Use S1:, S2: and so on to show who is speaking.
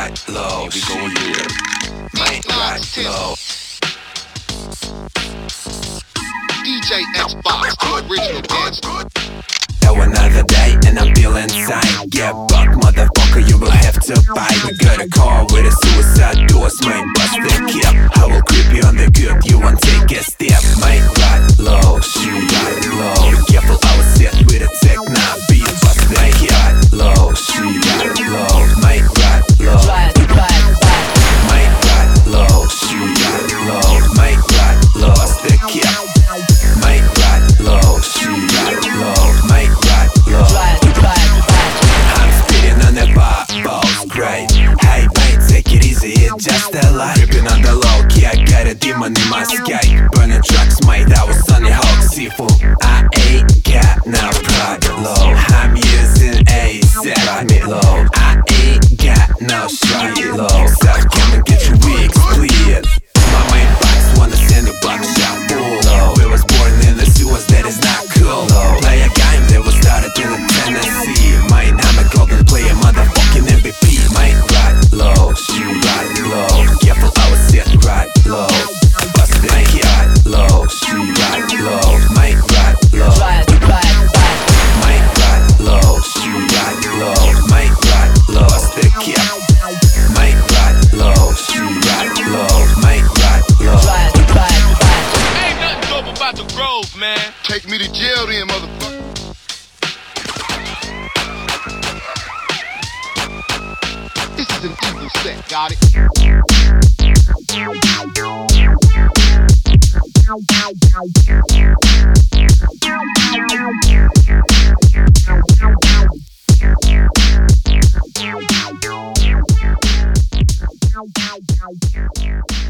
S1: ride low.
S2: We go again.
S1: Might ride low.
S3: DJ Xbox, the original dance.
S1: Oh, another day and I'm feeling inside. Get buck, motherfucker, you will have to buy. We got a car with a suicide doors, might bust the cap. I will creep you on the good, you won't take a step. Might ride low, she ride low. Be careful, I was set with a tech, now beat bust the cap. Low, she ride low. Might ride low. Might ride low, she ride low. Might ride low, bust the cap. Might ride low, she ride low. Might ride low. I'm spitting on the bar, balls great. Hey mate, take it easy, it's just a life. Tripping on the low key, I got a demon in my sky. Burning trucks, mate, I was Sunny Hawk, seafood. I ain't got no pride low. I'm using ASAP, ride me low. I ain't got no stride low. Self come and get your wigs cleared. My main box wanna send a box shot full low. We was born in the sewers, that is not cool low. Play a game that was started in the Tennessee. Mine, I'm a golden player, motherfucking MVP. Might ride low, she ride low. Careful, I was set right low. Bust it, might ride low, she ride low. Might ride low. Might ride low, she ride low. Might ride low, bust the cap. Might ride low, she ride low. Might ride low.
S3: Ain't nothing dope about the Grove, man. Take me to jail then, motherfucker. This is an evil set, got it?
S4: Wow.